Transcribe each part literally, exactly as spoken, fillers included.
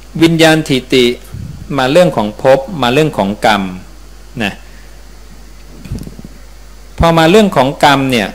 วิญญาณทิฏฐิมาเรื่องของภพมาเรื่องของกรรมนะพอมาเรื่องของกรรมเนี่ย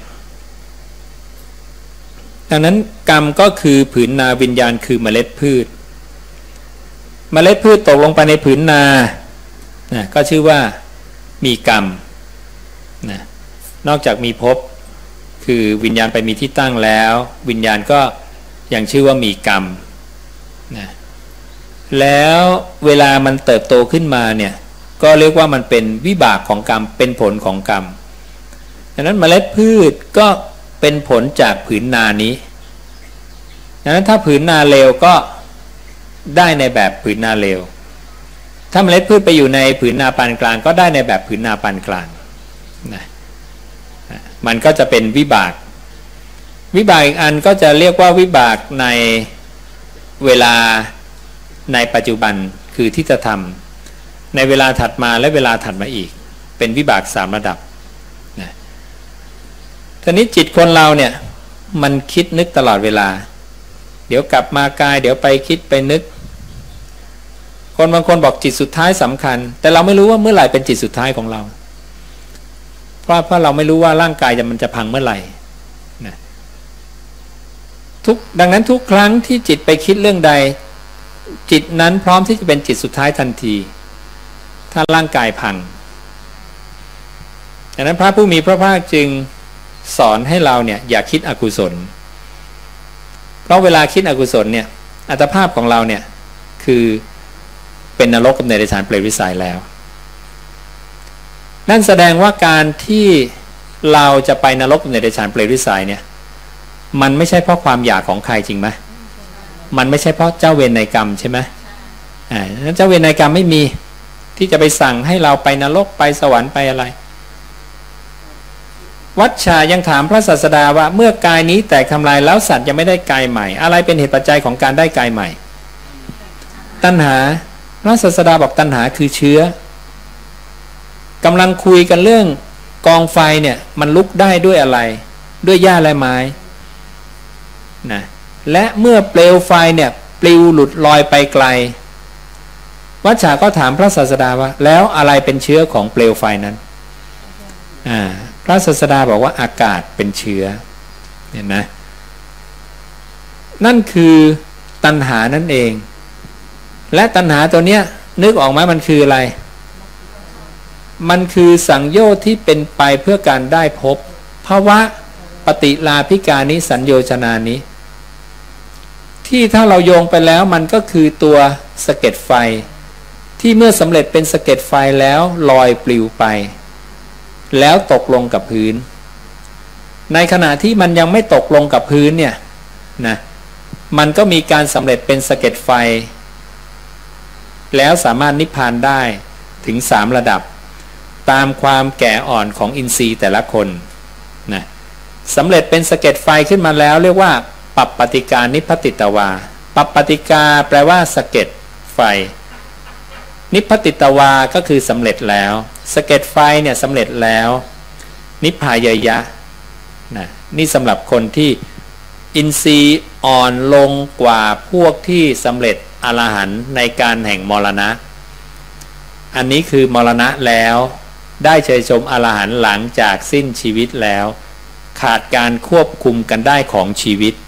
ดังนั้นกรรมก็คือผืนนาวิญญาณคือเมล็ดพืชเมล็ดพืชตกลงไปในผืนนานะก็ชื่อว่ามีกรรมนะนอกจากมีภพคือวิญญาณไปมีที่ตั้งแล้ววิญญาณก็ยังชื่อว่ามีกรรมนะแล้วเวลามันเติบโตขึ้นมาเนี่ยก็เรียกว่ามันเป็นวิบากของกรรมเป็นผลของกรรมดังนั้นเมล็ดพืชก็เป็นผลจากผืนนานี้ดังนั้นถ้าผืนนาเลวก็ได้ในแบบผืนนาเลวถ้าเมล็ดพืชไปอยู่ในผืนนาปานกลางก็ได้ในแบบผืนนาปานกลางนะมันก็จะเป็นวิบากวิบากอีกอันก็จะเรียกว่าวิบากในเวลาในปัจจุบันคือที่จะทำในเวลาถัดมาและเวลาถัดมาอีกเป็นวิบากสามระดับนะทีนี้จิตคนเราเนี่ยมันคิดนึกตลอดเวลาเดี๋ยวกลับมากายเดี๋ยวไปคิดไปนึกคนบางคนบอกจิตสุดท้ายสำคัญแต่เราไม่รู้ว่าเมื่อไหร่เป็นจิตสุดท้ายของเราเพราะเพราะเราไม่รู้ว่าร่างกายจะมันจะพังเมื่อไหร่นะทุกดังนั้นทุกครั้งที่จิตไปคิดเรื่องใดจิตนั้นพร้อมที่จะเป็นจิตสุดท้ายทันทีถ้าร่างกายพังดังนั้นพระผู้มีพระภาคจึงสอนให้เราเนี่ยอย่าคิดอกุศลเพราะเวลาคิดอกุศลเนี่ยอัตภาพของเราเนี่ยคือเป็นนรกกับเดรัจฉานเปรตวิสัยแล้วนั่นแสดงว่าการที่เราจะไปนรกกับเดรัจฉานเปรตวิสัยเนี่ยมันไม่ใช่เพราะความอยากของใครจริงไหมมันไม่ใช่เพราะเจ้าเวรในกรรมใช่ไหมอ่าเจ้าเวรในกรรมไม่มีที่จะไปสั่งให้เราไปนรกไปสวรรค์ไปอะไรวัชชายังถามพระศาสดาว่าเมื่อกายนี้แตกทำลายแล้วสัตว์ยังไม่ได้กายใหม่อะไรเป็นเหตุปัจจัยของการได้กายใหม่ตัณหาพระศาสดาบอกตัณหาคือเชื้อกำลังคุยกันเรื่องกองไฟเนี่ยมันลุกได้ด้วยอะไรด้วยหญ้าและไม้นะและเมื่อเปลวไฟเนี่ยปลิวหลุดลอยไปไกลวัชชาก็ถามพระศาสดาว่าแล้วอะไรเป็นเชื้อของเปลวไฟนั้นอ่าพระศาสดาบอกว่าอากาศเป็นเชื้อเห็นไหมนั่นคือตัณหานั่นเองและตัณหาตัวเนี้ยนึกออกไหมมันคืออะไรมันคือสังโยชน์ที่เป็นไปเพื่อการได้พบภาวะปฏิลาภิกานิสัญโยชนานิที่ถ้าเราโยงไปแล้วมันก็คือตัวสะเก็ดไฟที่เมื่อสำเร็จเป็นสะเก็ดไฟแล้วลอยปลิวไปแล้วตกลงกับพื้นในขณะที่มันยังไม่ตกลงกับพื้นเนี่ยนะมันก็มีการสำเร็จเป็นสะเก็ดไฟแล้วสามารถนิพพานได้ถึงสามระดับตามความแก่อ่อนของอินทรีย์แต่ละคนนะสำเร็จเป็นสะเก็ดไฟขึ้นมาแล้วเรียกว่าปัปปติกานิพพติตวาปัปปติกาแปลว่าสะเก็ดไฟนิพพติตวาก็คือสำเร็จแล้วสะเก็ดไฟเนี่ยสำเร็จแล้วนิพพายยะนะนี่สำหรับคนที่อินทรีย์อ่อนลงกว่าพวกที่สำเร็จอรหันต์ในการแห่งมรณะอันนี้คือมรณะแล้วได้เชยชมอรหันต์หลังจากสิ้นชีวิตแล้วขาดการควบคุมกันได้ของชีวิต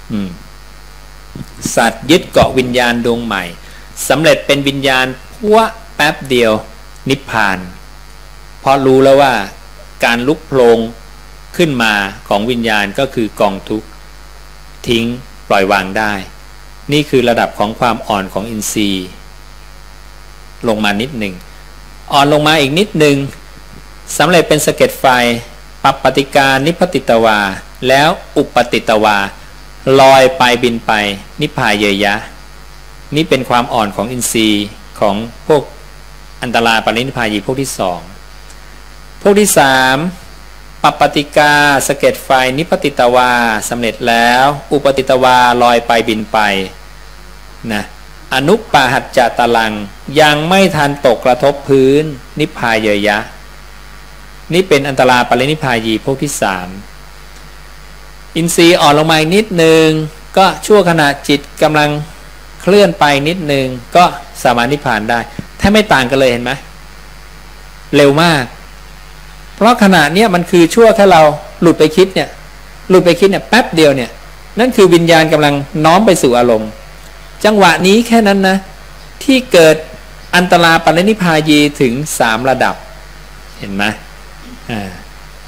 สัตว์ยึดเกาะวิญญาณดวงใหม่สำเร็จเป็นวิญญาณพัวแป๊บเดียวนิพพานเพราะรู้แล้วว่าการลุกโผล่ขึ้นมาของวิญญาณก็คือกองทุกข์ทิ้งปล่อยวางได้นี่คือระดับของความอ่อนของอินทรีย์ลงมานิดหนึ่งอ่อนลงมาอีกนิดหนึ่งสำเร็จเป็นสะเก็ดไฟปัปปติกานิพพติตวาแล้วอุปติตวาลอยไปบินไปนิพพายยะนี่เป็นความอ่อนของอินทรีย์ของพวกอันตราปรินิพพายีพวกที่สองพวกที่สามปัปปติกาสะเก็ดไฟนิพพติตวาสำเร็จแล้วอุปติตวาลอยไปบินไปนะอนุปปาหัจจตลังยังไม่ทันตกกระทบพื้นนิพพายยะนี่เป็นอันตราปรินิพพายีพวกที่สามอินทรีย์อ่อนลงมาอีกนิดนึงก็ชั่วขณะจิตกำลังคเคลื่อนไปนิดนึงก็สามารถนิพพานได้แทบไม่ต่างกันเลยเห็นไหมเร็วมากเพราะขณะเนี้ยมันคือชั่วแค่เราหลุดไปคิดเนี่ยหลุดไปคิดเนี่ยแป๊บเดียวเนี่ยนั่นคือวิญญาณกำลังน้อมไปสู่อารมณ์จังหวะนี้แค่นั้นนะที่เกิดอันตราปรินิพพายีถึงสามระดับเห็นไหมอ่า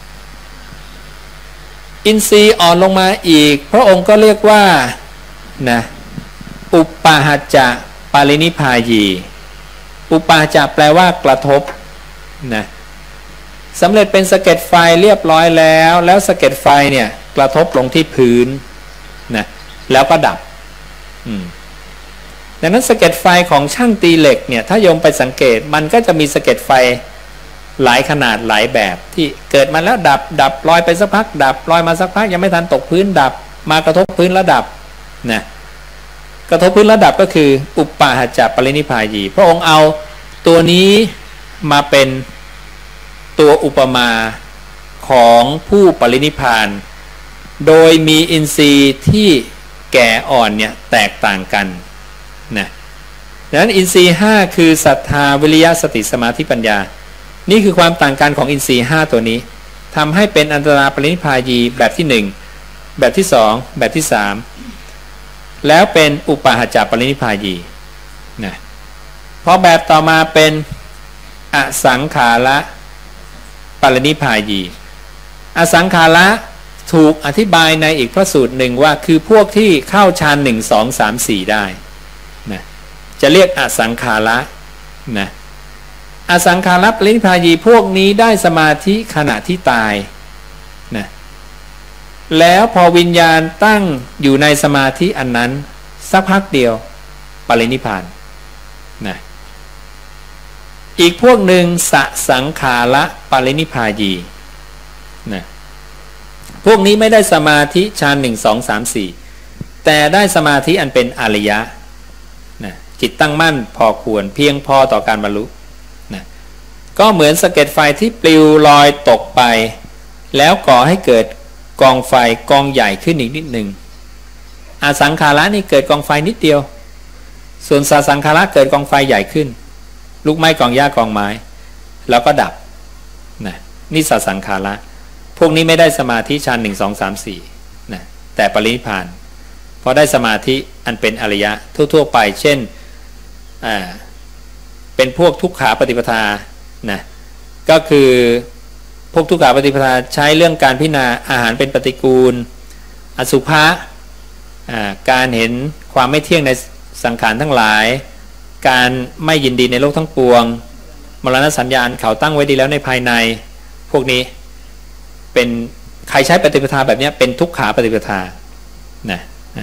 อินทรีย์อ่อนลงมาอีกพระองค์ก็เรียกว่านะอุปาหจจะปรินิพพายีอุปาหจจะแปลว่ากระทบนะสำเร็จเป็นสะเก็ดไฟเรียบร้อยแล้วแล้วสะเก็ดไฟเนี่ยกระทบลงที่พื้นนะแล้วก็ดับอืมดังนั้นสะเก็ดไฟของช่างตีเหล็กเนี่ยถ้าโยมไปสังเกตมันก็จะมีสะเก็ดไฟหลายขนาดหลายแบบที่เกิดมาแล้วดับดับลอยไปสักพักดับลอยมาสักพักยังไม่ทันตกพื้นดับมากระทบพื้นแล้วดับนะกระทบพื้นแล้วดับก็คืออุปาหจจะปรินิพพายีพระองค์เอาตัวนี้มาเป็นตัวอุปมาของผู้ปรินิพพานโดยมีอินทรีย์ที่แก่อ่อนเนี่ยแตกต่างกันนะดังนั้นอินทรีย์ห้าคือศรัทธาวิริยะสติสมาธิปัญญานี่คือความต่างกันของอินทรีย์ห้าตัวนี้ทำให้เป็นอันตราปรินิพพายีแบบที่หนึ่งแบบที่สองแบบที่สามแล้วเป็นอุปาหจจะปรินิพพายีนะเพราะแบบต่อมาเป็นอสังขาระปรินิพพายีอสังขาระถูกอธิบายในอีกพระสูตรหนึ่งว่าคือพวกที่เข้าฌานหนึ่งสองสามสี่ได้นะจะเรียกอสังขาระนะอสังขาระปรินิพพายีพวกนี้ได้สมาธิขณะที่ตายนะแล้วพอวิญญาณตั้งอยู่ในสมาธิอันนั้นสักพักเดียวปรินิพพานนะอีกพวกหนึ่งสสังขาระปรินิพพายีนะพวกนี้ไม่ได้สมาธิฌานหนึ่งสองสามสี่แต่ได้สมาธิอันเป็นอริยะนะจิตตั้งมั่นพอควรเพียงพอต่อการบรรลุนะก็เหมือนสะเก็ดไฟที่ปลิวลอยตกไปแล้วก่อให้เกิดกองไฟกองใหญ่ขึ้นอีกนิดหนึ่งอสังขาระนี่เกิดกองไฟนิดเดียวส่วนสสังขาระเกิดกองไฟใหญ่ขึ้นลุกไหม้กองหญ้ากองไม้แล้วก็ดับนะนี่สสังขาระพวกนี้ไม่ได้สมาธิฌานหนึ่งสองสามสี่นะแต่ปรินิพพานเพราะได้สมาธิอันเป็นอริยะทั่วๆไปเช่นอ่าเป็นพวกทุกขาปฏิปทานะก็คือพวกทุกขาปฏิปทาใช้เรื่องการพิจารณาอาหารเป็นปฏิกูลอสุภะอ่าการเห็นความไม่เที่ยงในสังขารทั้งหลายการไม่ยินดีในโลกทั้งปวงมรณะสัญญาณเขาตั้งไว้ดีแล้วในภายในพวกนี้เป็นใครใช้ปฏิปทาแบบนี้เป็นทุกขาปฏิปทานะ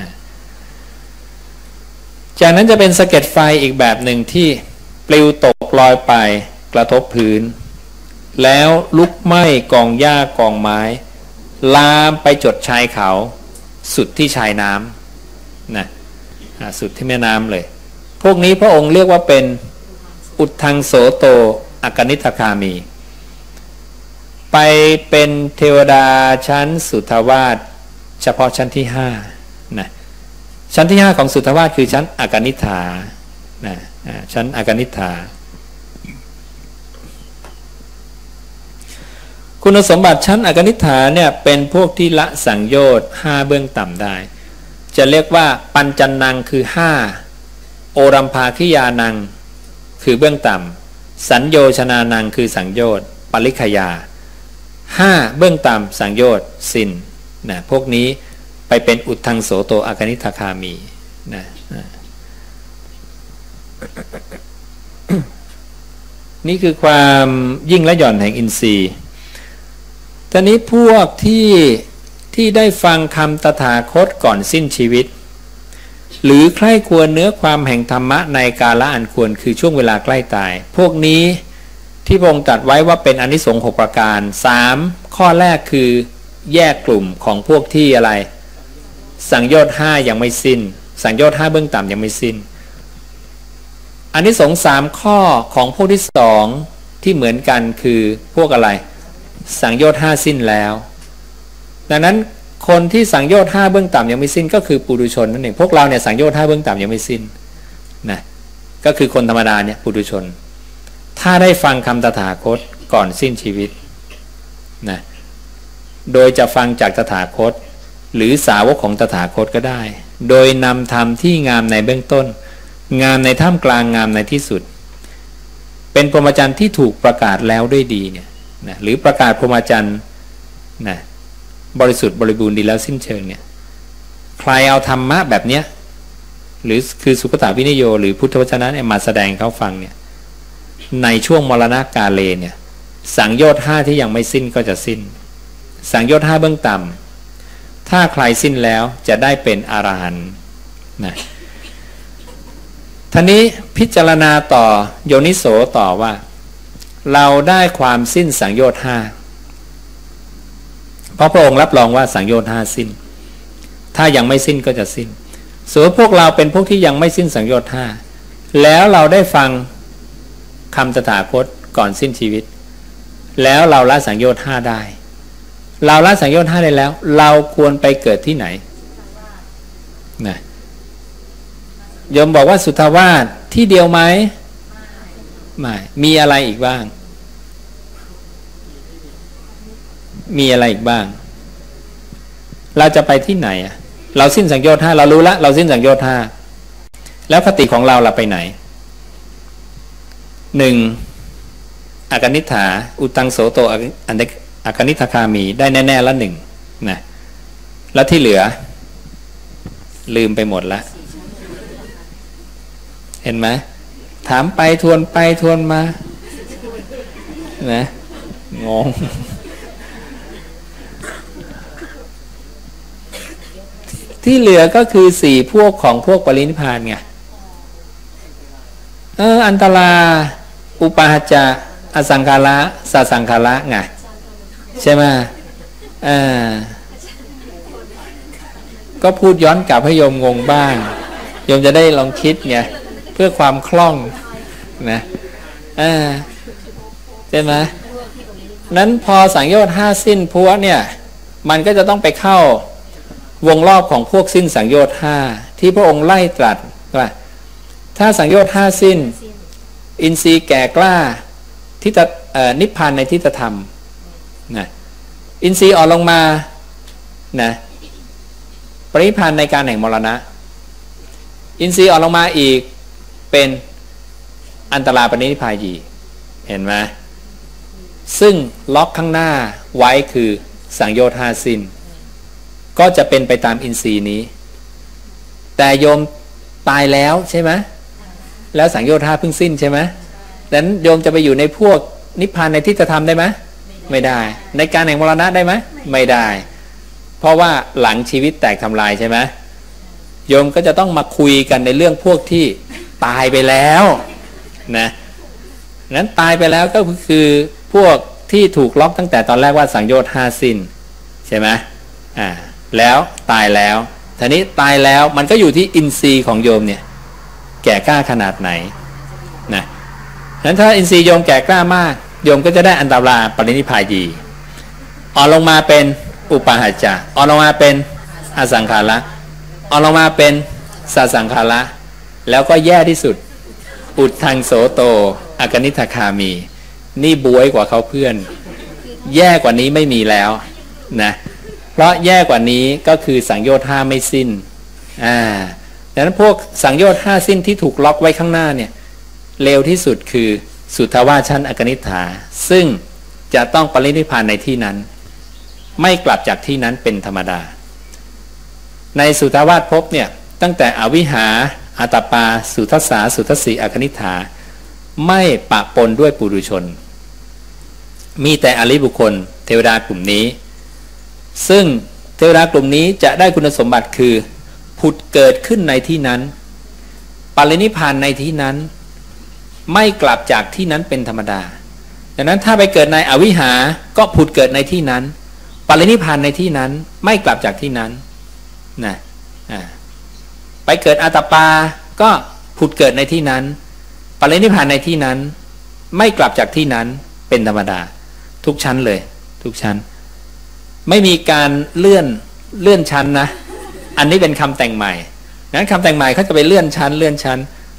จากนั้นจะเป็นสะเก็ดไฟอีกแบบหนึ่งที่ปลิวตกลอยไปกระทบพื้นแล้วลุกไหม้กองหญ้ากองไม้ลามไปจดชายเขาสุดที่ชายน้ำนะสุดที่แม่น้ำเลยพวกนี้พระองค์เรียกว่าเป็นอุทธังโสโตอกนิทคามีไปเป็นเทวดาชั้นสุทธวาสเฉพาะชั้นที่ห้านะชั้นที่ห้าของสุทธวาสคือชั้นอกนิฐานะชั้นอกนิฐาคุณสมบัติชั้นอกนิฐาเนี่ยเป็นพวกที่ละสังโยชน์ห้าเบื้องต่ำได้จะเรียกว่าปัญจนังคือห้าโอรัมภาคิยานังคือเบื้องต่ำสัญโยชนานังคือสังโยชน์ปริคยาห้าเบื้องต่ำสังโยชน์สิ้นนะพวกนี้ไปเป็นอุทธังโสโตอกนิทคามีนะนี่คือความยิ่งและหย่อนแห่งอินทรีย์ตอนนี้พวกที่ที่ได้ฟังคำตถาคตก่อนสิ้นชีวิตหรือใคร่ควรเนื้อความแห่งธรรมะในกาละอันควรคือช่วงเวลาใกล้ตายพวกนี้ที่พระองค์ตรัสไว้ว่าเป็นอานิสงส์หกประการสามข้อแรกคือแยกกลุ่มของพวกที่อะไรสังโยชน์ห้ายังไม่สิ้นสังโยชน์ห้าเบื้องต่ำยังไม่สิ้นอานิสงส์สามข้อของพวกที่สองที่เหมือนกันคือพวกอะไรสังโยชน์ห้าสิ้นแล้วดังนั้นคนที่สังโยชน์ห้าเบื้องต่ำยังไม่สิ้นก็คือปุถุชนนั่นเองพวกเราเนี่ยสังโยชน์ห้าเบื้องต่ำยังไม่สิ้นนะก็คือคนธรรมดาเนี่ยปุถุชนถ้าได้ฟังคำตถาคตก่อนสิ้นชีวิตนะโดยจะฟังจากตถาคตหรือสาวกของตถาคตก็ได้โดยนำธรรมที่งามในเบื้องต้นงามในท่ามกลางงามในที่สุดเป็นพรหมจรรย์ที่ถูกประกาศแล้วด้วยดีเนี่ยนะหรือประกาศพรหมจรรย์นะบริสุทธิ์บริบูรณ์ดีแล้วสิ้นเชิงเนี่ยใครเอาธรรมะแบบเนี้ยหรือคือสุขตวินิโยหรือพุทธวจนะเนี่ยมาแสดงเขาฟังเนี่ยในช่วงมรณกาเลเนี่ยสังโยชน์ห้าที่ยังไม่สิ้นก็จะสิ้นสังโยชน์ห้าเบื้องต่ำถ้าใครสิ้นแล้วจะได้เป็นอรหันต์นะท่านี้พิจารณาต่อโยนิโสต่อว่าเราได้ความสิ้นสังโยชน์ห้าเพราะพระองค์รับรองว่าสังโยชน์ห้าสิ้นถ้ายังไม่สิ้นก็จะสิ้นส่วนพวกเราเป็นพวกที่ยังไม่สิ้นสังโยชน์ห้าแล้วเราได้ฟังคำตถาคตก่อนสิ้นชีวิตแล้วเราละสังโยชน์ห้าได้เราละสังโยชน์ห้าได้แล้วเราควรไปเกิดที่ไหนนะโยมบอกว่าสุทธาวาสที่เดียวไหมไม่มีอะไรอีกบ้างมีอะไรอีกบ้างเราจะไปที่ไหนอ่ะเราสิ้นสังโยชน์ห้าเรารู้ละเราสิ้นสังโยชน์ห้าแล้วคติของเราเราไปไหนหนึ่งอากนิฏฐาอุตังโสโตอันเดอากนิฏฐคามีได้แน่ๆละหนึ่งนะแล้วที่เหลือลืมไปหมดละเห็นไหมถามไปทวนไปทวนมานะงงที่เหลือก็คือสี่พวกของพวกปรินิพพานไงเอออันตราอุปาหจะอสังขาระสัสังขาระไงใช่ไหมอ่าก็พูดย้อนกลับให้โยมงงบ้างโยมจะได้ลองคิดไงเพื่อความคล่องนะอ่าใช่ไหมนั้นพอสังโยชน์ห้าสิ้นพวกเนี่ยมันก็จะต้องไปเข้าวงรอบของพวกสิ้นสังโยชน์ห้าที่พระองค์ไล่ตรัสว่าถ้าสังโยชน์ห้าสิ้นอินทรีย์แก่กล้าที่จะนิพพานในทิฏฐธรรมนะอินทรีย์อ่อนลงมานะปรินิพพานในการแห่งมรณะอินทรีย์อ่อนลงมาอีกเป็นอันตราปรินิพพายีเห็นไหมซึ่งล็อกข้างหน้าไว้คือสังโยชน์ห้าสิ้นก็จะเป็นไปตามอินทรีย์นี้แต่โยมตายแล้วใช่ไหมแล้วสังโยชน์ห้าเพิ่งสิ้นใช่ไหมดังนั้นโยมจะไปอยู่ในพวกนิพพานในทิฏฐธรรมได้ไหมไม่ได้ในการแห่งมรณะได้ไหมไม่ได้เพราะว่าหลังชีวิตแตกทำลายใช่ไหมโยมก็จะต้องมาคุยกันในเรื่องพวกที่ตายไปแล้วนะนั้นตายไปแล้วก็คือพวกที่ถูกล็อกตั้งแต่ตอนแรกว่าสังโยชน์ห้าสิ้นใช่ไหมอ่าแล้วตายแล้วทีนี้ตายแล้วมันก็อยู่ที่อินทรีย์ของโยมเนี่ยแก่กล้าขนาดไหนนะนั้นถ้าอินทรีย์โยมแก่กล้ามากโยมก็จะได้อันตราปรินิพพายีอ่อนลงมาเป็นอุปาหจะอ่อนลงมาเป็นอสังขาระอ่อนลงมาเป็นสัสังขาระแล้วก็แย่ที่สุดอุทธังโสโตอากนิฏฐคามีนี่บวยกว่าเขาเพื่อนแย่กว่านี้ไม่มีแล้วนะเพราะแย่กว่านี้ก็คือสังโยชน์ห้าไม่สิ้นอ่าดังนั้นพวกสังโยชน์ห้าสิ้นที่ถูกล็อกไว้ข้างหน้าเนี่ยเร็วที่สุดคือสุทธาวาสชั้นอากนิฏฐาซึ่งจะต้องปรินิพพานในที่นั้นไม่กลับจากที่นั้นเป็นธรรมดาในสุทธาวาสภพเนี่ยตั้งแต่อวิหาอาตปาสุทัสสาสุทัสสีอากนิฏฐาไม่ปะปนด้วยปุถุชนมีแต่อริบุคคลเทวดากลุ่มนี้ซึ่งเทวดากลุ่มนี้จะได้คุณสมบัติคือผุดเกิดขึ้นในที่นั้นปรินิพพานในที่นั้นไม่กลับจากที่นั้นเป็นธรรมดาดังนั้นถ้าไปเกิดในอวิหาก็ผุดเกิดในที่นั้นปรินิพพานในที่นั้นไม่กลับจากที่นั้นนะไปเกิดอาตปาก็ผุดเกิดในที่นั้นปรินิพพานในที่นั้นไม่กลับจากที่นั้นเป็นธรรมดาทุกชั้นเลยทุกชั้นไม่มีการเลื่อนเลื่อนชั้นนะอันนี้เป็นคำแต่งใหม่นั้นคำแต่งใหม่เขาจะไปเลื่อนชั้นเลื่อนชั้น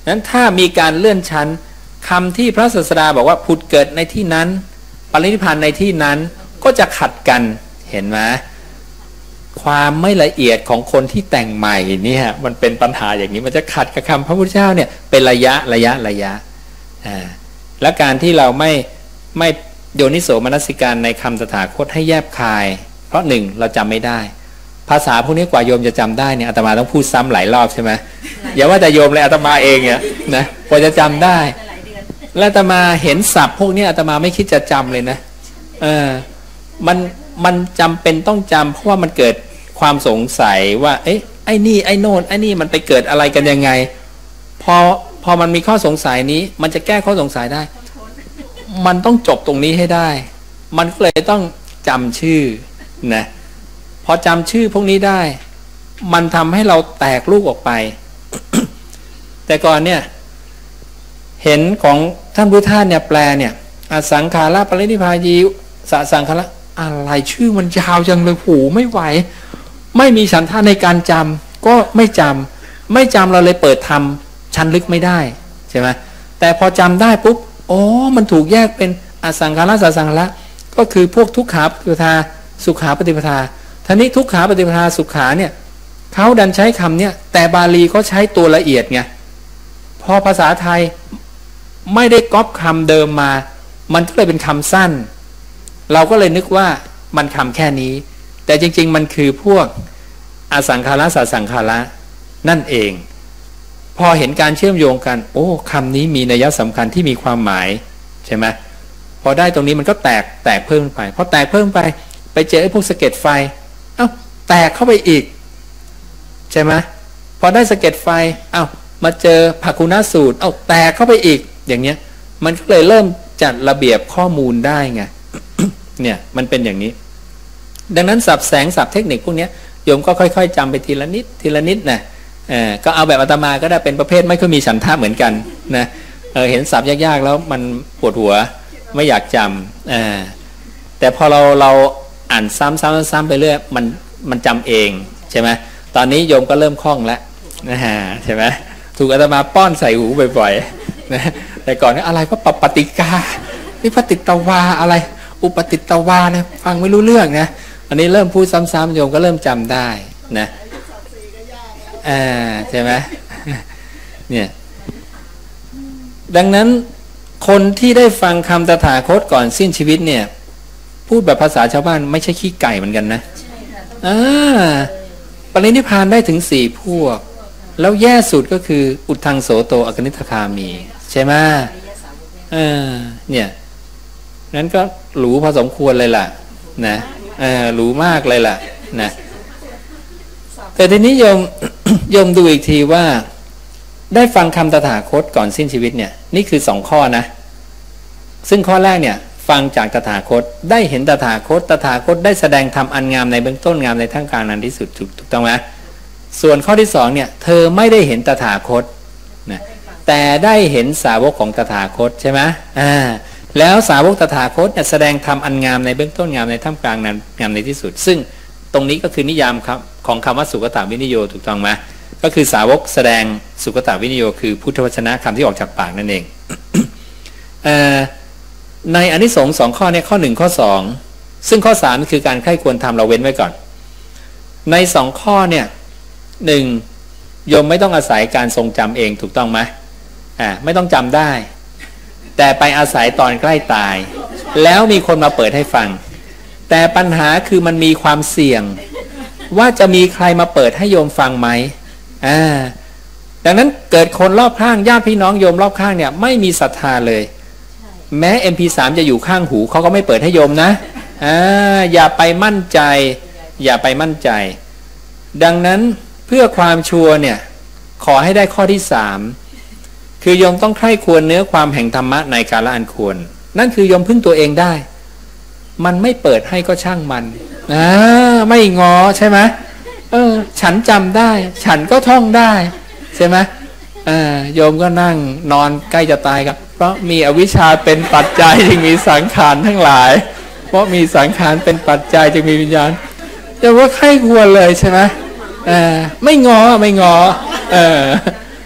นั้นถ้ามีการเลื่อนชั้นคำที่พระศาสดาบอกว่าผุดเกิดในที่นั้นปรินิพพานในที่นั้นก็จะขัดกันเห็นไหมความไม่ละเอียดของคนที่แต่งใหม่นี่ฮะมันเป็นปัญหาอย่างนี้มันจะขัดกับคำพระพุทธเจ้าเนี่ยเป็นระยะระยะระยะอ่าและการที่เราไม่ไม่โยนิโสมนสิการในคำตถาคตให้แยบคายเพราะหนึ่งเราจำไม่ได้ภาษาพวกนี้กว่าโยมจะจำได้เนี่ยอาตมาต้องพูดซ้ำหลายรอบใช่ไหมอย่าว่าแต่โยมเลยอาตมาเองเนี่ยนะกว่าจะจำได้และอาตมาเห็นศัพท์พวกนี้อาตมาไม่คิดจะจำเลยนะเออมันมันจำเป็นต้องจำเพราะว่ามันเกิดความสงสัยว่าเอ๊ะไอ้นี่ไอ้โน่นไอ้นี่มันไปเกิดอะไรกันยังไงพอพอมันมีข้อสงสัยนี้มันจะแก้ข้อสงสัยได้มันต้องจบตรงนี้ให้ได้มันก็เลยต้องจำชื่อนะพอจำชื่อพวกนี้ได้มันทำให้เราแตกลูกออกไป แต่ก่อนเนี่ยเห็นของท่านพุทธทาสเนี่ยแปลเนี่ยอสังขาระปรินิพพายีสสังขาระอะไรชื่อมันยาวจังเลยหูไม่ไหวไม่มีฉันท่าในการจำก็ไม่จำไม่จำเราเลยเปิดทำชั้นลึกไม่ได้ใช่ไหมแต่พอจำได้ปุ๊บโอ้มันถูกแยกเป็นอสังขาระสสังขาระก็คือพวกทุกขาปฏิปทาสุขาปฏิปทาท่านี้ทุกขาปฏิปทาสุขาเนี่ยเขาดันใช้คำเนี่ยแต่บาลีเขาใช้ตัวละเอียดไงพอภาษาไทยไม่ได้ก๊อปคำเดิมมามันก็เลยเป็นคำสั้นเราก็เลยนึกว่ามันคำแค่นี้แต่จริงๆมันคือพวกอสังขาระสสังขาระนั่นเองพอเห็นการเชื่อมโยงกันโอ้คำนี้มีนัยสำคัญที่มีความหมายใช่ไหมพอได้ตรงนี้มันก็แตกแตกเพิ่มไปพอแตกเพิ่มไปไปเจอไอ้พวกสะเก็ดไฟเอ้าแตกเข้าไปอีกใช่ไหมพอได้สะเก็ดไฟเอ้ามาเจอภคุณสูตรเอ้าแตกเข้าไปอีกอย่างเงี้ยมันก็เลยเริ่มจัดระเบียบข้อมูลได้ไง เนี่ยมันเป็นอย่างนี้ดังนั้นศัพท์แสงศัพท์เทคนิคพวกนี้โยมก็ค่อยๆจำไปทีละนิดทีละนิดนะเออก็เอาแบบอาตมาก็ได้เป็นประเภทไม่ค่อยมีฉันทะเหมือนกันนะเออเห็นศัพท์ยากๆแล้วมันปวดหัวไม่อยากจำเออแต่พอเราเราอ่านซ้ำๆซ้ำๆไปเรื่อยมันมันจำเองใช่ไหมตอนนี้โยมก็เริ่มคล่องแล้วนะฮะใช่ไหมถูกอาตมาป้อนใส่หูบ่อยๆนะแต่ก่อนนี่อะไรก็ปปติกานี่ปฏิตวาอะไรอุปติตวาเนี่ยฟังไม่รู้เรื่องนะอันนี้เริ่มพูดซ้ำๆโยมก็เริ่มจำได้นะอ่าใช่ไหมเนี่ยดังนั้นคนที่ได้ฟังคำตถาคตก่อนสิ้นชีวิตเนี่ยพูดแบบภาษาชาวบ้านไม่ใช่ขี้ไก่เหมือนกันนะอ่าปรินิพพานได้ถึงสี่พวกแล้วแย่สุดก็คืออุทธังโสโตอคนิทคามีใช่ไหมเออเนี่ยนั้นก็หรูพอสมควรเลยล่ะนะเออหรูมากเลยล่ะนะแต่ทีนี้โยม โยมดูอีกทีว่าได้ฟังคำตถาคตก่อนสิ้นชีวิตเนี่ยนี่คือสองข้อนะซึ่งข้อแรกเนี่ยฟังจากตถาคตได้เห็นตถาคตตถาคตได้แสดงธรรมอันงามในเบื้องต้นงามในท่ามกลางนั้นที่สุดถูกต้องไหมส่วนข้อที่สองเนี่ยเธอไม่ได้เห็นตถาคตนะแต่ได้เห็นสาวกของตถาคตใช่ไหมอ่าแล้วสาวกตถาคตเนี่ยแสดงธรรมอันงามในเบื้องต้นงามในท่ามกลางนั้นงามในที่สุดซึ่งตรงนี้ก็คือนิยามครับของคำว่าสุขตวินิโยถูกต้องไหมก็คือสาวกแสดงสุขตวินิโยคือพุทธวจนะคำที่ออกจากปากนั่นเอง ในอานิสงส์สองข้อเนี่ยข้อหนึ่งข้อสองซึ่งข้อสามคือการใคร่ควรทำเราเว้นไว้ก่อนในสองข้อเนี่ยหนึ่งโยมไม่ต้องอาศัยการทรงจำเองถูกต้องไหมอ่าไม่ต้องจำได้แต่ไปอาศัยตอนใกล้ตายแล้วมีคนมาเปิดให้ฟังแต่ปัญหาคือมันมีความเสี่ยงว่าจะมีใครมาเปิดให้โยมฟังไหมอ่าดังนั้นเกิดคนรอบข้างญาติพี่น้องโยมรอบข้างเนี่ยไม่มีศรัทธาเลยแม้ เอ็ม พี สาม จะอยู่ข้างหูเขาก็ไม่เปิดให้โยมนะอ่าอย่าไปมั่นใจอย่าไปมั่นใจดังนั้นเพื่อความชัวร์เนี่ยขอให้ได้ข้อที่สามคือโยมต้องใคร่ควรเนื้อความแห่งธรรมะในกาลอันควรนั่นคือโยมพึ่งตัวเองได้มันไม่เปิดให้ก็ช่างมันอ่าไม่งอใช่ไหมเออฉันจำได้ฉันก็ท่องได้ใช่ไหมอ่าโยมก็นั่งนอนใกล้จะตายครับเพราะมีอวิชชาเป็นปัจจัยจึงมีสังขารทั้งหลายเพราะมีสังขารเป็นปัจจัยจึงมีวิญญาณแต่ว่าใคร่ควรเลยใช่ไหมเออไม่งอไม่งอเออ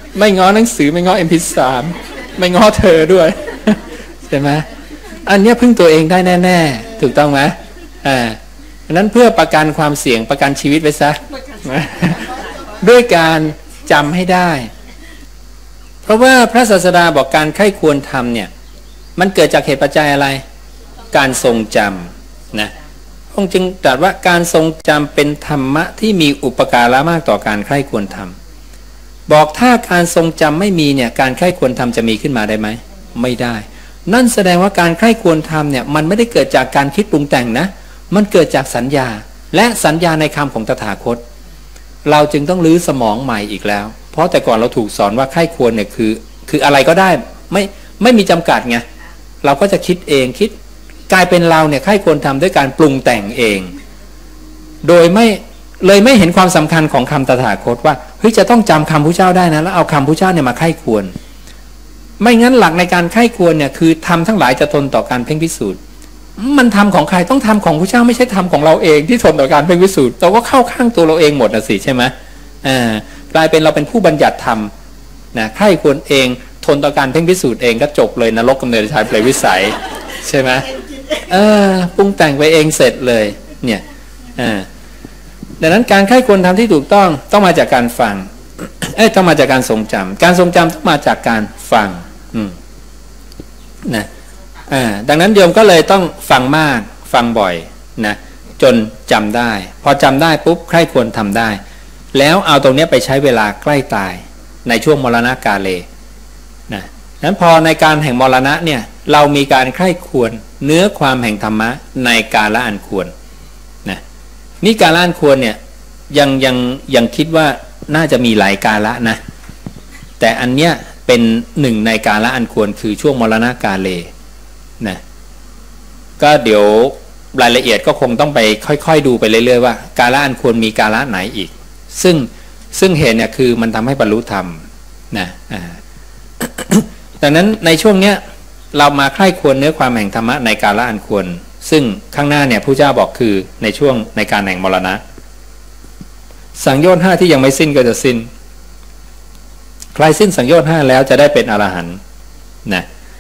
ไม่ง้อหนังสือไม่ง้อ เอ็ม พี สาม ไม่ง้อเธอด้วยใช่ไหมอันนี้พึ่งตัวเองได้แน่ๆถูกต้องไหมอ่าดังนั้นเพื่อประกันความเสี่ยงประกันชีวิตไว้ซะด้วยการจำให้ได้เพราะว่าพระศาสดาบอกการใคร่ควรทำเนี่ยมันเกิดจากเหตุปัจจัยอะไรการทรงจำนะพระองค์จึงตรัสว่าการทรงจำเป็นธรรมะที่มีอุปการะมากต่อการใคร่ควรทำบอกถ้าการทรงจำไม่มีเนี่ยการใคร่ควรทำจะมีขึ้นมาได้ไหมไม่ได้นั่นแสดงว่าการใคร่ควรทำเนี่ยมันไม่ได้เกิดจากการคิดปรุงแต่งนะมันเกิดจากสัญญาและสัญญาในคำของตถาคตเราจึงต้องรื้อสมองใหม่อีกแล้วเพราะแต่ก่อนเราถูกสอนว่าใคร่ควรเนี่ยคือคืออะไรก็ได้ไม่ไม่มีจำกัดไงเราก็จะคิดเองคิดกลายเป็นเราเนี่ยใคร่ควรทำด้วยการปรุงแต่งเองโดยไม่เลยไม่เห็นความสำคัญของคำตถาคตว่าเฮ้ยจะต้องจำคำพุทธเจ้าได้นะแล้วเอาคำพุทธเจ้าเนี่ยมาใคร่ควรไม่งั้นหลักในการใคร่ควรเนี่ยคือทำทั้งหลายจะทนต่อการเพ่งพิสูจน์มันทำของใครต้องทำของพระเจ้าไม่ใช่ทำของเราเองที่ทนต่อการเพ่งพิสูจน์เราก็เข้าข้างตัวเราเองหมดนะสิใช่ไหมอ่ากลายเป็นเราเป็นผู้บัญญัติธรรมนะใคร่ควรเองทนต่อการเพ่งพิสูจน์เองก็จบเลยนรกกำเนิดชายเปรตวิสัยใช่ไหมเออปรุงแต่งไปเองเสร็จเลยเนี่ยอ่าดังนั้นการใคร่ควรทำที่ถูกต้องต้องมาจากการฟังเอ้ยต้องมาจากการทรงจำการทรงจำต้องมาจากการฟังอืมนะอ่าดังนั้นโยมก็เลยต้องฟังมากฟังบ่อยนะจนจำได้พอจำได้ปุ๊บใคร่ควรทำได้แล้วเอาตรงนี้ไปใช้เวลาใกล้ตายในช่วงมรณกาเลนะนั้นพอในการแห่งมรณะเนี่ยเรามีการใคร่ควรเนื้อความแห่งธรรมะในกาละอันควรนะนี่กาละอันควรเนี่ยยังยังยังคิดว่าน่าจะมีหลายกาละนะแต่อันเนี้ยเป็นหนึ่งในกาละอันควรคือช่วงมรณกาเลนะก็เดี๋ยวรายละเอียดก็คงต้องไปค่อยๆดูไปเรื่อยๆว่ากาละอันควรมีกาละไหนอีกซึ่งซึ่งเหตุเนี่ยคือมันทำให้บรรลุธรรมนะอ่า ดังนั้นในช่วงเนี้ยเรามาใคร่ควรเนื้อความแห่งธรรมะในกาละอันควรซึ่งข้างหน้าเนี่ยพระเจ้าบอกคือในช่วงในการแห่งมรณะสังโยชน์ห้าที่ยังไม่สิ้นก็จะสิ้นใครสิ้นสังโยชน์ห้าแล้วจะได้เป็นอรหันต์นะ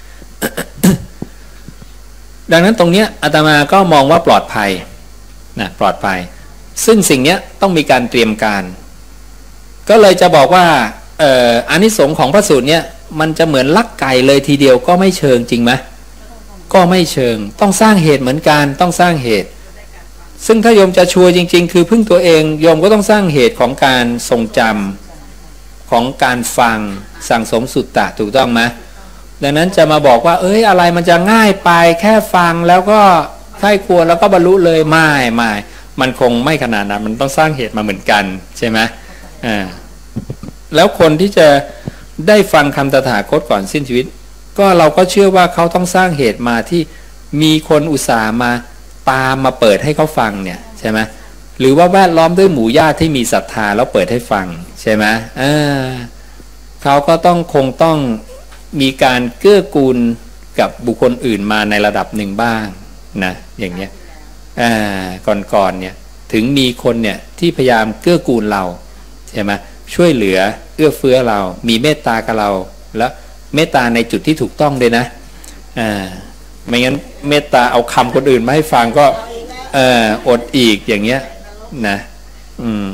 ดังนั้นตรงเนี้ยอาตมาก็มองว่าปลอดภัยนะปลอดภัยซึ่งสิ่งนี้ต้องมีการเตรียมการก็เลยจะบอกว่าเอ่ออานิสงส์ของพระสูตรเนี้ยมันจะเหมือนลักไก่เลยทีเดียวก็ไม่เชิงจริงไหมก็ไม่เชิงต้องสร้างเหตุเหมือนกันต้องสร้างเหตุซึ่งถ้าโยมจะชัวร์จริงๆคือพึ่งตัวเองโยมก็ต้องสร้างเหตุของการทรงจำของการฟังสั่งสมสุตตะถูกต้องไหมดังนั้นจะมาบอกว่าเอ้ยอะไรมันจะง่ายไปแค่ฟังแล้วก็ใคร่ควรแล้วก็บรรลุเลยไม่ไม่มันคงไม่ขนาดนั้นมันต้องสร้างเหตุมาเหมือนกันใช่ไหมอ่าแล้วคนที่จะได้ฟังคำตถาคตก่อนสิ้นชีวิตก็เราก็เชื่อว่าเขาต้องสร้างเหตุมาที่มีคนอุตส่าห์มาตามมาเปิดให้เขาฟังเนี่ยใช่ไหมหรือว่าแวดล้อมด้วยหมู่ญาติที่มีศรัทธาแล้วเปิดให้ฟังใช่ไหมอ่าเขาก็ต้องคงต้องมีการเกื้อกูลกับบุคคลอื่นมาในระดับหนึ่งบ้างนะอย่างเงี้ยอ่าก่อนๆเนี่ยถึงมีคนเนี่ยที่พยายามเกื้อกูลเราใช่ไหมช่วยเหลือเอื้อเฟื้อเรามีเมตตากับเราแล้วเมตตาในจุดที่ถูกต้องด้วยนะอ่าไม่งั้นเมตตาเอาคำคนอื่นมาให้ฟังก็เอออดอีกอย่างเงี้ยนะอืม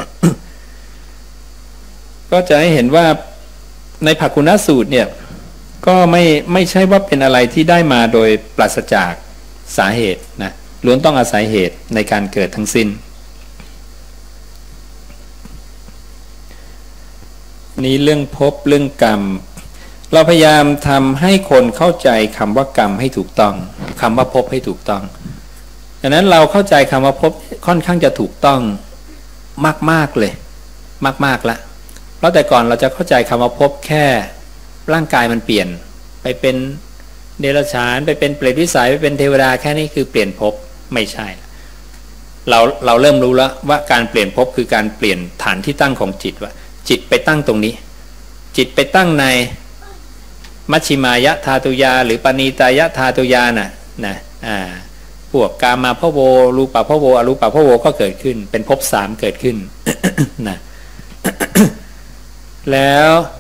ก็จะให้เห็นว่าในภักขุนสูตรเนี่ยก็ไม่ไม่ใช่ว่าเป็นอะไรที่ได้มาโดยปราศจากสาเหตุนะล้วนต้องอาศัยเหตุในการเกิดทั้งสิ้นนี้เรื่องภพเรื่องกรรมเราพยายามทำให้คนเข้าใจคำว่ากรรมให้ถูกต้องคำว่าภพให้ถูกต้องดังนั้นเราเข้าใจคำว่าภพค่อนข้างจะถูกต้องมากๆเลยมากๆละเพราะแต่ก่อนเราจะเข้าใจคำว่าภพแค่ร่างกายมันเปลี่ยนไปเป็นเดรัจฉานไปเป็นเปรตวิสัยไปเป็นเทวดาแค่นี้คือเปลี่ยนภพไม่ใช่เราเราเริ่มรู้แล้วว่าการเปลี่ยนภพคือการเปลี่ยนฐานที่ตั้งของจิตว่าจิตไปตั้งตรงนี้จิตไปตั้งในมัชฌิมายะธาตุยาหรือปณีตายะธาตุยาน่ะนะอ่าพวกกามาพโวรูปะพโวอรูปะพโวก็เกิดขึ้นเป็นภพสามเกิดขึ้นนะ แล้ว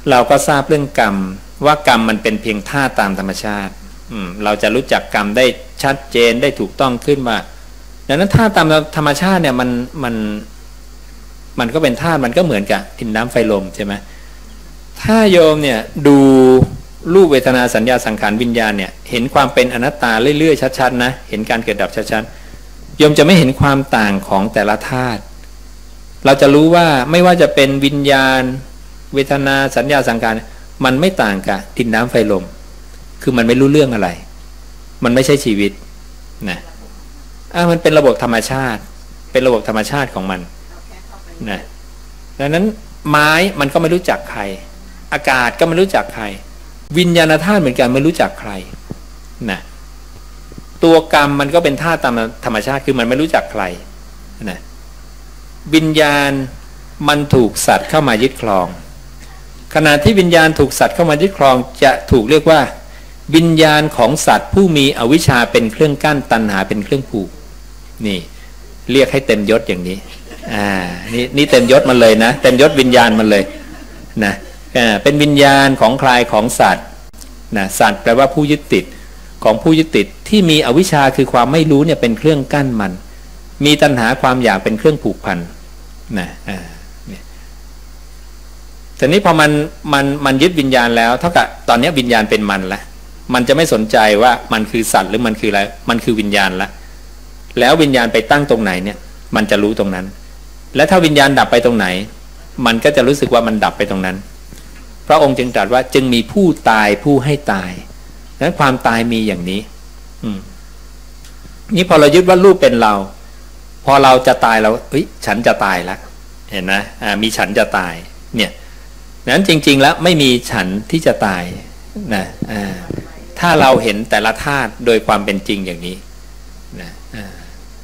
เราก็ทราบเรื่องกรรมว่ากรรมมันเป็นเพียงท่าตามธรรมชาติเราจะรู้จักกรรมได้ชัดเจนได้ถูกต้องขึ้นว่าดังนั้นท่าตามธรรมชาติเนี่ยมันมันมันก็เป็นท่ามันก็เหมือนกับดินน้ำไฟลมใช่ไหมถ้าโยมเนี่ยดูรูปเวทนาสัญญาสังขารวิญญาณเนี่ยเห็นความเป็นอนัตตาเรื่อยๆชัดๆนะเห็นการเกิดดับชัดๆโยมจะไม่เห็นความต่างของแต่ละธาตุเราจะรู้ว่าไม่ว่าจะเป็นวิญญาณเวทนาสัญญาสังขารมันไม่ต่างกับดินน้ำไฟลมคือมันไม่รู้เรื่องอะไรมันไม่ใช่ชีวิตนะอ่ะมันเป็นระบบธรรมชาติเป็นระบบธรรมชาติของมันนะดังนั้นไม้มันก็ไม่รู้จักใครอากาศก็ไม่รู้จักใครวิญญาณธาตุเหมือนกันไม่รู้จักใครนะตัวกรรมมันก็เป็นธาตุตามธรรมชาติคือมันไม่รู้จักใครนะวิญญาณมันถูกสัตว์เข้ามายึดครองขณะที่วิญญาณถูกสัตว์เข้ามายึดครองจะถูกเรียกว่าวิญญาณของสัตว์ผู้มีอวิชชาเป็นเครื่องกั้นตัณหาเป็นเครื่องผูกนี่เรียกให้เต็มยศอย่างนี้อ่านี่นี่เต็มยศมันเลยนะเต็มยศวิญญาณมันเลยนะอ่าเป็นวิญญาณของใครของสัตว์นะสัตว์แปลว่าผู้ยึดติดของผู้ยึดติดที่มีอวิชชาคือความไม่รู้เนี่ยเป็นเครื่องกั้นมันมีตัณหาความอยากเป็นเครื่องผูกพันนะอ่าทีนี้พอมันมันมันยึดวิญญาณแล้วเท่ากับตอนนี้วิญญาณเป็นมันละมันจะไม่สนใจว่ามันคือสัตว์หรือมันคืออะไรมันคือวิญญาณละแล้ววิญญาณไปตั้งตรงไหนเนี่ยมันจะรู้ตรงนั้นและถ้าวิญญาณดับไปตรงไหนมันก็จะรู้สึกว่ามันดับไปตรงนั้นพระองค์จึงตรัสว่าจึงมีผู้ตายผู้ให้ตายดังนั้นความตายมีอย่างนี้อืมนี่พอเรายึดว่ารูปเป็นเราพอเราจะตายเราเฮ้ยฉันจะตายแล้วเห็นนะอ่ามีฉันจะตายเนี่ยนั้นจริงๆแล้วไม่มีฉันที่จะตายนะอ่าถ้าเราเห็นแต่ละธาตุโดยความเป็นจริงอย่างนี้นะอ่า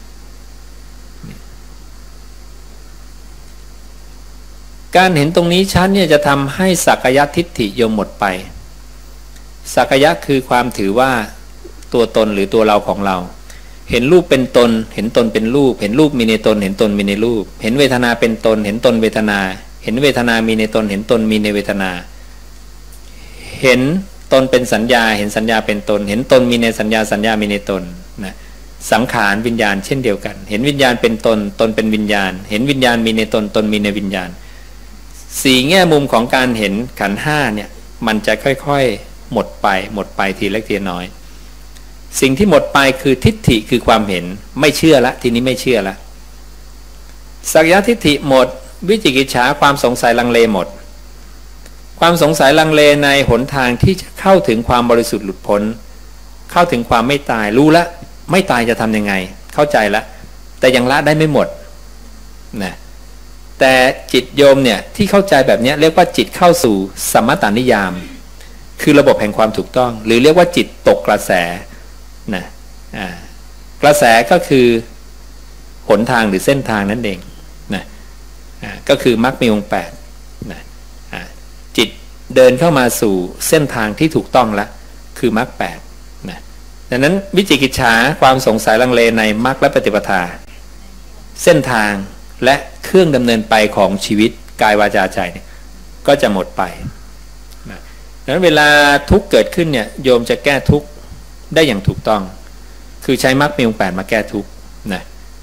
การเห็นตรงนี้ชัดเนี่ยจะทำให้สักกายทิฏฐิโยมหมดไปสักกายะคือความถือว่าตัวตนหรือตัวเราของเราเห็นรูปเป็นตนเห็นตนเป็นรูปเห็นรูปมีในตนเห็นตนมีในรูปเห็นเวทนาเป็นตนเห็นตนเวทนาเห็นเวทนามีในตนเห็นตนมีในเวทนาเห็นตนเป็นสัญญาเห็นสัญญาเป็นตนเห็นตนมีในสัญญาสัญญามีในตนนะสังขารวิญญาณเช่นเดียวกันเห็นวิญญาณเป็นตนตนเป็นวิญญาณเห็นวิญญาณมีในตนตนมีในวิญญาณสี่แง่มุมของการเห็นขันธ์ห้าเนี่ยมันจะค่อยๆหมดไปหมดไปทีเล็กทีน้อยสิ่งที่หมดไปคือทิฏฐิคือความเห็นไม่เชื่อละทีนี้ไม่เชื่อละสักยะทิฏฐิหมดวิจิกิจฉาความสงสัยลังเลหมดความสงสัยลังเลในหนทางที่จะเข้าถึงความบริสุทธิ์หลุดพ้นเข้าถึงความไม่ตายรู้แล้วไม่ตายจะทำยังไงเข้าใจแล้วแต่ยังละได้ไม่หมดนะแต่จิตโยมเนี่ยที่เข้าใจแบบนี้เรียกว่าจิตเข้าสู่สมมตานิยามคือระบบแห่งความถูกต้องหรือเรียกว่าจิตตกกระแสนะอ่ากระแสก็คือหนทางหรือเส้นทางนั่นเองนะอ่าก็คือมรรคมีองค์แปดนะอ่าจิตเดินเข้ามาสู่เส้นทางที่ถูกต้องแล้วคือมรรคแปดนะดังนั้นวิจิกิจฉาความสงสัยลังเลในมรรคและปฏิปทาเส้นทางและเครื่องดำเนินไปของชีวิตกายวาจาใจเนี่ยก็จะหมดไปนะดังนั้นเวลาทุกข์เกิดขึ้นเนี่ยโยมจะแก้ทุกข์ได้อย่างถูกต้องคือใช้มรรคมีองค์แปดมาแก้ทุกข์นะ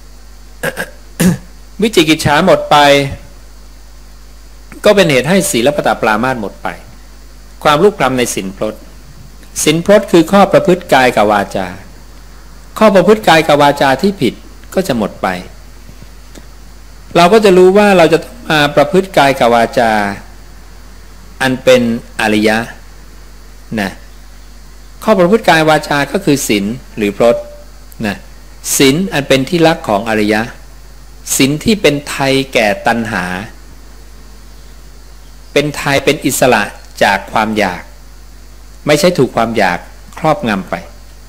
วิจิกิจฉาหมดไปก็เป็นเหตุให้ศีลปตปรามาสหมดไปความลุกคลำในศีลพรตศีลพรตคือข้อประพฤติกายกับวาจาข้อประพฤติกายกับวาจาที่ผิดก็จะหมดไปเราก็จะรู้ว่าเราจะมาประพฤติกายกับวาจาอันเป็นอริยะนะข้อประพฤติกายวาจาก็คือศีลหรือพรตนะศีลอันเป็นที่รักของอริยะศีลที่เป็นไทยแก่ตัณหาเป็นไทยเป็นอิสระจากความอยากไม่ใช่ถูกความอยากครอบงำไป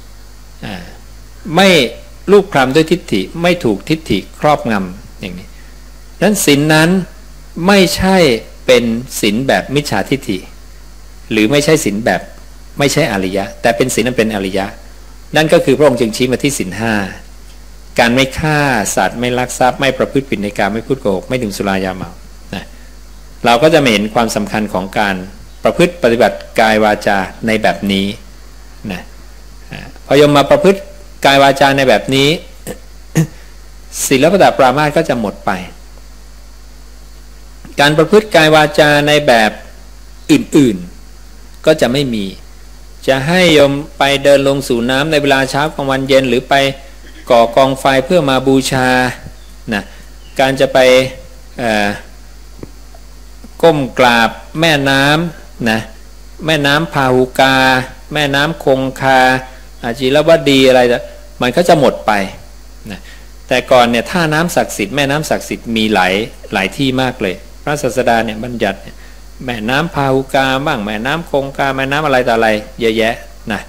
ไม่ลูกคลำด้วยทิฏฐิไม่ถูกทิฏฐิครอบงำอย่างนี้นั้นศีลนั้นไม่ใช่เป็นศีลแบบมิจฉาทิฏฐิหรือไม่ใช่ศีลแบบไม่ใช่อริยะแต่เป็นศีลนั้นเป็นอริยะนั่นก็คือพระองค์จึงชี้มาที่ศีลห้าการไม่ฆ่าสัตว์ไม่ลักทรัพย์ไม่ประพฤติผิดในกามไม่พูดโกหกไม่ดื่มสุรายาเมานะเราก็จะเห็นความสำคัญของการประพฤติปฏิบัติกายวาจาในแบบนี้นะพอโยมมาประพฤติกายวาจาในแบบนี้ ศีลปฏิบัติปรามาสก็จะหมดไปการประพฤติกายวาจาในแบบอื่นๆก็จะไม่มีจะให้โยมไปเดินลงสู่น้ำในเวลาเช้ากลางวันเย็นหรือไปก่อกองไฟเพื่อมาบูชานะการจะไปก้มกราบแม่น้ำนะแม่น้ำพาหุกาแม่น้ำคงคาอาจิรวดีอะไรมันก็จะหมดไปนะแต่ก่อนเนี่ยท่าน้ำศักดิ์สิทธิ์แม่น้ำศักดิ์สิทธิ์มีหลายหลายที่มากเลยพระศาสดาเนี่ยบัญญัติแม่น้ำพาหุกาบ้างแม่น้ำคงคาแม่น้ำอะไรต่ออะไรเยอะแยะนะ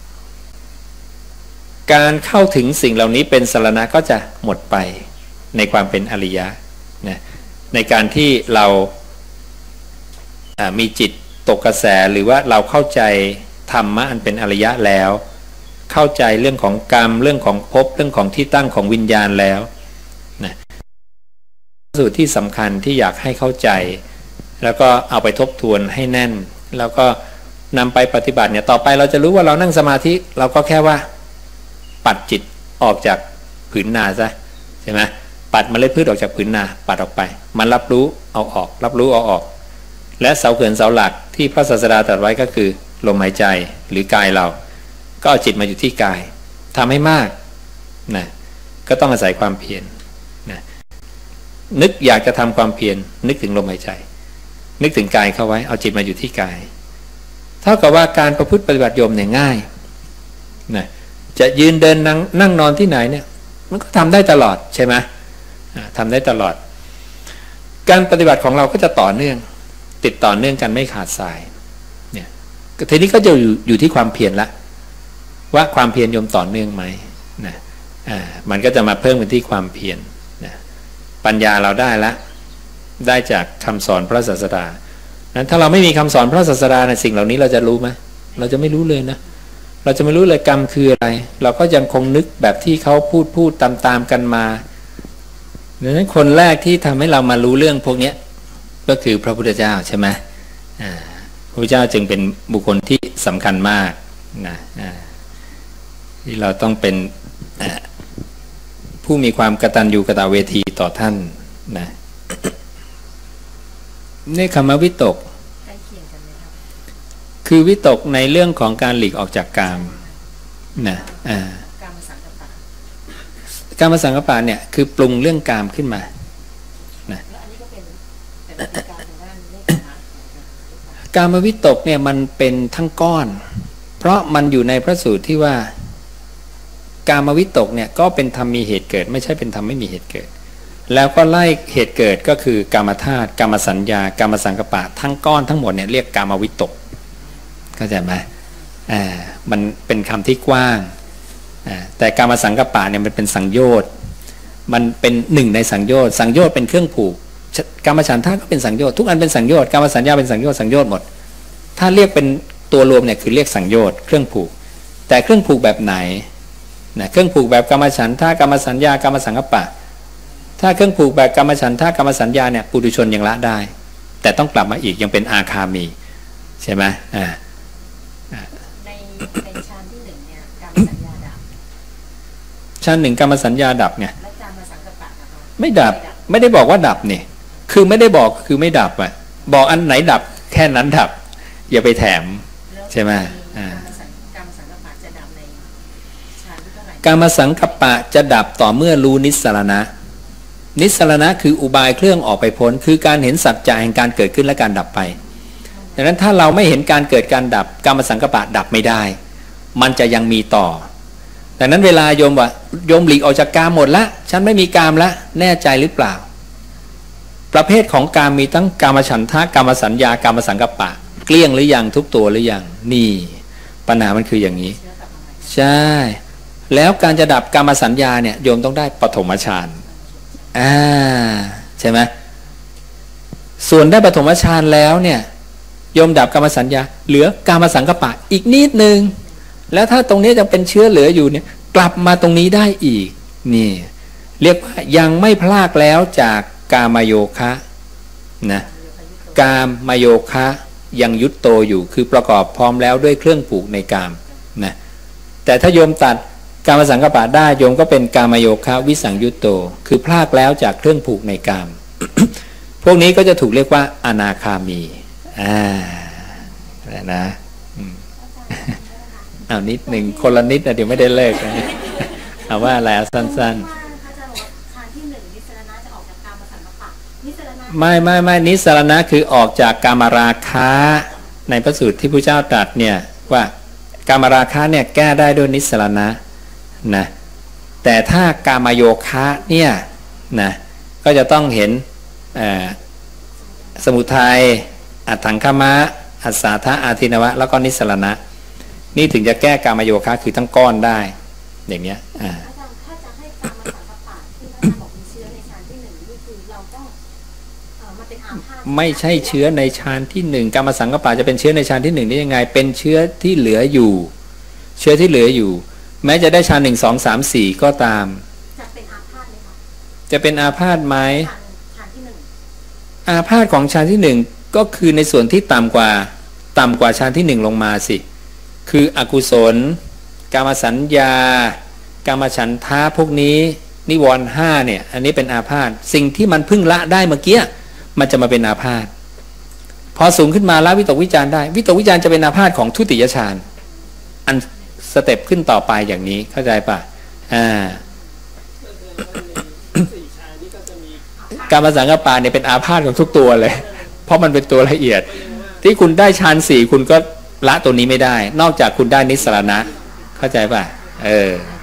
การเข้าถึงสิ่งเหล่านี้เป็นสรณะก็จะหมดไปในความเป็นอริยะนะในการที่เรามีจิตตกกระแสหรือว่าเราเข้าใจธรรมะอันเป็นอริยะแล้วเข้าใจเรื่องของกรรมเรื่องของภพเรื่องของที่ตั้งของวิญญาณแล้วนะสูตรที่สำคัญที่อยากให้เข้าใจแล้วก็เอาไปทบทวนให้แน่นแล้วก็นำไปปฏิบัติเนี่ยต่อไปเราจะรู้ว่าเรานั่งสมาธิเราก็แค่ว่าปัดจิตออกจากผืนนาซะใช่ไหมปัดเมล็ดพืชออกจากผืนนาปัดออกไปมันรับรู้เอาออกรับรู้เอาออกและเสาเขื่อนเสาหลักที่พระศาสดาตรัสไว้ก็คือลมหายใจหรือกายเราก็เอาจิตมาอยู่ที่กายทำให้มากนะก็ต้องอาศัยความเพียรนะนึกอยากจะทำความเพียรนึกถึงลมหายใจนึกถึงกายเข้าไว้เอาจิตมาอยู่ที่กายเท่ากับว่าการประพฤติปฏิบัติโยมเนี่ยง่ายนะจะยืนเดินนั่งนั่งนอนที่ไหนเนี่ยมันก็ทำได้ตลอดใช่ไหมทำได้ตลอดการปฏิบัติของเราก็จะต่อเนื่องติดต่อเนื่องกันไม่ขาดสายเนี่ยทีนี้ก็จะอยู่อยู่ที่ความเพียรละว่าความเพียรโยมต่อเนื่องไหมนะอ่ามันก็จะมาเพิ่มเป็นที่ความเพียรนะปัญญาเราได้ละได้จากคำสอนพระศาสดานั้นถ้าเราไม่มีคำสอนพระศาสดาในสิ่งเหล่านี้เราจะรู้ไหมเราจะไม่รู้เลยนะเราจะไม่รู้เลยกรรมคืออะไรเราก็ยังคงนึกแบบที่เขาพูดพูดตามตามกันมาดังนั้นคนแรกที่ทำให้เรามารู้เรื่องพวกนี้ก็คือพระพุทธเจ้าใช่ไหมอ่าพระพุทธเจ้าจึงเป็นบุคคลที่สำคัญมากนะอ่าที่เราต้องเป็นผู้มีความกตัญญูกตเวทีต่อท่านนะนี่คำว่าวิตกคือวิตกในเรื่องของการหลีกออกจากกามนะอ่ากามสังกัปปะกามสังกัปปะเนี่ยคือปรุงเรื่องกามขึ้นมานะกามวิตกเนี่ยมันเป็นทั้งก้อนเพราะมันอยู่ในพระสูตรที่ว่ากามวิตกเนี่ยก็เป็นธรรมมีเหตุเกิดไม่ใช่เป็นธรรมไม่มีเหตุเกิดแล้วก็ไล่เหตุเกิดก็คือกามธาตุกามสัญญากามสังกัปปะทั้งก้อนทั้งหมดเนี่ยเรียกกามวิตกเข้าใจไหมอ่ามันเป็นคำที่กว้างอ่าแต่กามสังกัปปะเนี่ยมันเป็นสังโยชน์มันเป็นหนึ่งในสังโยชน์สังโยชน์เป็นเครื่องผูกกามฉันทะก็เป็นสังโยชน์ทุกอันเป็นสังโยชน์กามสัญญาเป็นสังโยชน์สังโยชน์หมดถ้าเรียกเป็นตัวรวมเนี่ยคือเรียกสังโยชน์เครื่องผูกแต่เครื่องผูกแบบไหนนะเครื่องผูกแบบกามฉันทะกามสัญญากามสังกัปปะถ้าเครื่องผูกแบบกามฉันทะกามสัญญาเนี่ยปุถุชนยังละได้แต่ต้องกลับมาอีกยังเป็นอาคามีใช่ไหมอ่าในในฌานที่หนึ่งเนี่ยกามสัญญาดับฌานหนึ่งกามสัญญาดับไงและกามสังกัปปะนะคะไม่ดับไม่ได้บอกว่าดับนี่คือไม่ได้บอกคือไม่ดับอ่ะบอกอันไหนดับแค่นั้นดับอย่าไปแถมใช่ไหมอ่ากามสังกัปปะจะดับในฌานที่เท่าไหร่กามสังกัปปะจะดับต่อเมื่อรู้นิสสรณะนิสสรณะคืออุบายเครื่องออกไปพ้นคือการเห็นสัจจะแห่งการเกิดขึ้นและการดับไปดังนั้นถ้าเราไม่เห็นการเกิดการดับกามสังกัปปะดับไม่ได้มันจะยังมีต่อดังนั้นเวลาโยมว่าโยมหลีกออกจากกามหมดละฉันไม่มีกามละแน่ใจหรือเปล่าประเภทของกามมีทั้งกามฉันทะกามสัญญากามสังกัปปะเกลี้ยงหรือยังทุกตัวหรือยังนี่ปัญหามันคืออย่างนี้ใช่แล้วการจะดับกามสัญญาเนี่ยโยมต้องได้ปฐมฌานอ่าใช่ไหมส่วนได้ปฐมฌานแล้วเนี่ยโยมดับกามสัญญาเหลือกามสังกัปปะอีกนิดนึงแล้วถ้าตรงนี้ยังเป็นเชื้อเหลืออยู่เนี่ยกลับมาตรงนี้ได้อีกนี่เรียกว่ายังไม่พลากแล้วจากกามโยคะนะกามโยคะยังยุตโตอยู่คือประกอบพร้อมแล้วด้วยเครื่องผูกในกามนะแต่ถ้าโยมตัดกามสังกัปปะได้โยมก็เป็นกามโยคะวิสังยุตโตคือพลากแล้วจากเครื่องผูกในกาม พวกนี้ก็จะถูกเรียกว่าอนาคามีอ่านะเอานิดหนึ่งคนละนิดนะเดี๋ยวไม่ได้เลิกนะเอาว่าอะไรเอาสั้นๆไม่ไม่ไม่นิสรณะคือออกจากกามราคะในพระสูตรที่พระเจ้าตรัสเนี่ยว่ากามราคะเนี่ยแก้ได้ด้วยนิสรณะนะแต่ถ้ากามโยคะเนี่ยนะก็จะต้องเห็นสมุทัยอัตถังคมะอัสสาทะอาทินวะแล้วก็นิสรณะนี่ถึงจะแก้กามโยคะคือทั้งก้อนได้อย่างเนี้ยอ่าไม่ใช่เชื้อในฌานที่หนึ่งกามสังกัปปะจะเป็นเชื้อในฌานที่หนึ่งได้ยังไงเป็นเชื้อที่เหลืออยู่เชื้อที่เหลืออยู่แม้จะได้ฌานหนึ่งสองสามสี่ก็ตามจะเป็นอาพาธไหมคะจะเป็นอาพาธไหมฌานที่หนึ่งอาพาธของฌานที่หนึ่งก็คือในส่วนที่ต่ำกว่าต่ำกว่าฌานที่หนึ่งลงมาสิคืออกุศลกามสัญญากามฉันทะพวกนี้นิวรณ์ห้าเนี่ยอันนี้เป็นอาพาธสิ่งที่มันพึ่งละได้เมื่อกี้มันจะมาเป็นอาพาธพอสูงขึ้นมาละวิตกวิจารได้วิตกวิจารจะเป็นอาพาธของทุติยฌานอันสเต็ปขึ้นต่อไปอย่างนี้เข้าใจป่ะอ่ากามสังกัปปะเนี่ยเป็นอาพาธของทุกตัวเลยเพราะมันเป็นตัวละเอียดที่คุณได้ฌานสี่คุณก็ละตัวนี้ไม่ได้นอกจากคุณได้นิสรณะเข้าใจป่ะเออ